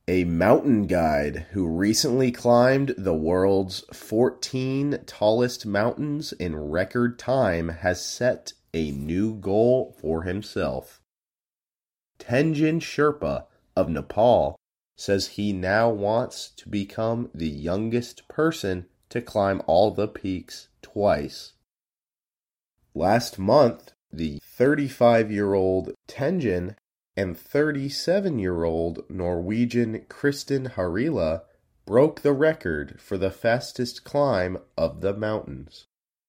A mountain guide who recently climbed the world's 14 tallest mountains in record time has set a new goal for himself. Tenzin Sherpa of Nepal says he now wants to become the youngest person to climb all the peaks twice. Last month, the 35-year-old Tenzin and 37-year-old Norwegian Kristen Harila broke the record for the fastest climb of the mountains.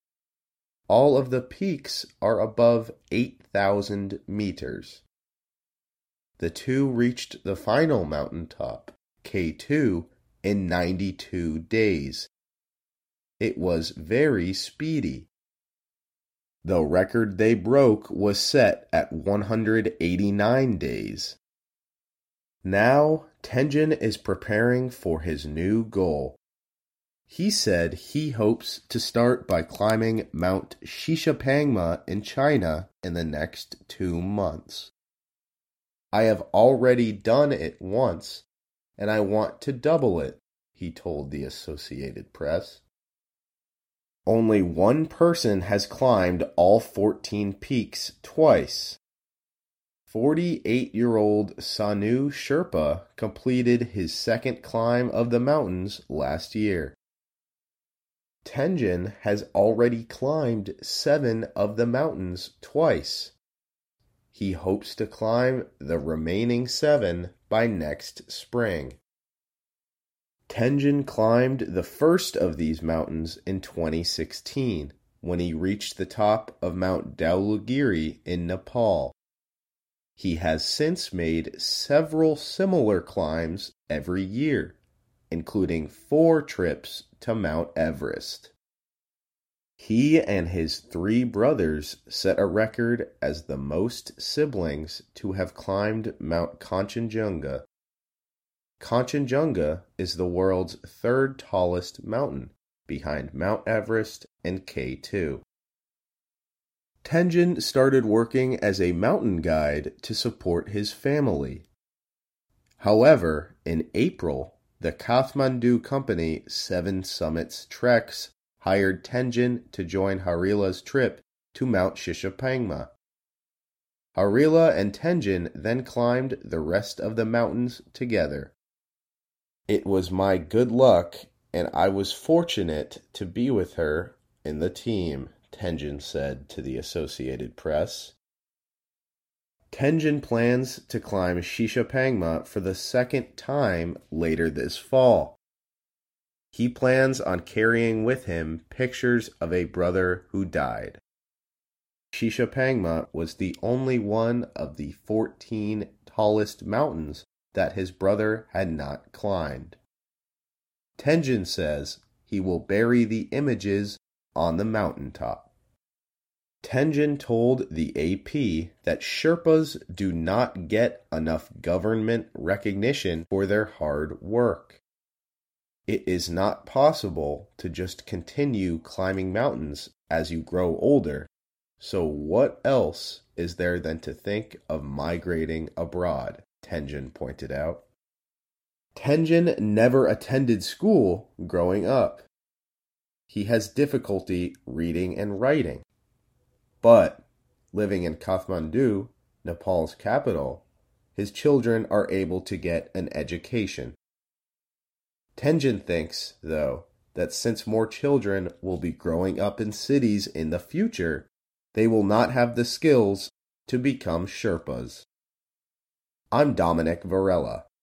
All of the peaks are above 8,000 meters. The two reached the final mountaintop, K2, in 92 days. It was very speedy. The record they broke was set at 189 days. Now, Tenzin is preparing for his new goal. He said he hopes to start by climbing Mount Shishapangma in China in the next 2 months. I have already done it once, and I want to double it, he told the Associated Press. Only one person has climbed all 14 peaks twice. 48-year-old Sanu Sherpa completed his second climb of the mountains last year. Tenzin has already climbed 7 of the mountains twice. He hopes to climb the remaining 7 by next spring. Tenzin climbed the first of these mountains in 2016 when he reached the top of Mount Dhaulagiri in Nepal. He has since made several similar climbs every year, including 4 trips to Mount Everest. He and his 3 brothers set a record as the most siblings to have climbed Mount Kanchenjunga. Kanchenjunga is the world's 3rd tallest mountain, behind Mount Everest and K2. Tenzin started working as a mountain guide to support his family. However, in April, the Kathmandu company 7 Summits Treks hired Tenzin to join Harila's trip to Mount Shishapangma. Harila and Tenzin then climbed the rest of the mountains together. It was my good luck, and I was fortunate to be with her in the team, Tenzin said to the Associated Press. Tenzin plans to climb Shishapangma for the 2nd time later this fall. He plans on carrying with him pictures of a brother who died. Shishapangma was the only one of the 14 tallest mountains that his brother had not climbed. Tenzin says he will bury the images on the mountaintop. Tenzin told the AP that Sherpas do not get enough government recognition for their hard work. It is not possible to just continue climbing mountains as you grow older, so what else is there than to think of migrating abroad, Tenzin pointed out. Tenzin never attended school growing up. He has difficulty reading and writing. But, living in Kathmandu, Nepal's capital, his children are able to get an education. Tenzin thinks, though, that since more children will be growing up in cities in the future, they will not have the skills to become Sherpas. I'm Dominic Varela.